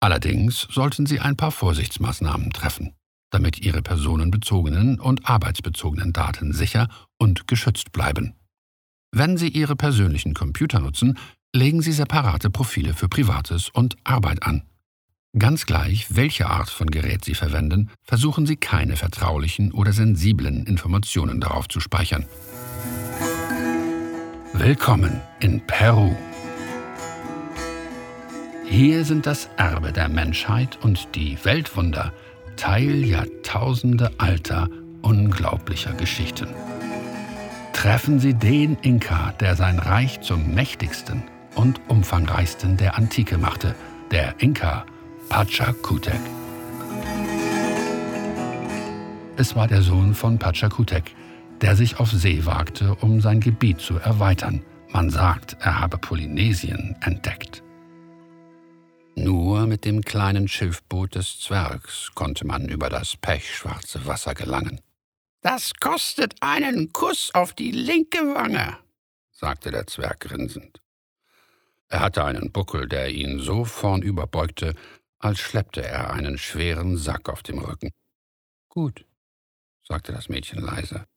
Allerdings sollten Sie ein paar Vorsichtsmaßnahmen treffen, damit Ihre personenbezogenen und arbeitsbezogenen Daten sicher und geschützt bleiben. Wenn Sie Ihre persönlichen Computer nutzen, legen Sie separate Profile für Privates und Arbeit an. Ganz gleich, welche Art von Gerät Sie verwenden, versuchen Sie keine vertraulichen oder sensiblen Informationen darauf zu speichern. Willkommen in Peru. Hier sind das Erbe der Menschheit und die Weltwunder, Teil jahrtausendealter, unglaublicher Geschichten. Treffen Sie den Inka, der sein Reich zum mächtigsten und umfangreichsten der Antike machte, der Inka Pachacutec. Es war der Sohn von Pachacutec, der sich auf See wagte, um sein Gebiet zu erweitern. Man sagt, er habe Polynesien entdeckt. Nur mit dem kleinen Schiffboot des Zwergs konnte man über das pechschwarze Wasser gelangen. »Das kostet einen Kuss auf die linke Wange«, sagte der Zwerg grinsend. Er hatte einen Buckel, der ihn so vornüber beugte, als schleppte er einen schweren Sack auf dem Rücken. »Gut«, sagte das Mädchen leise.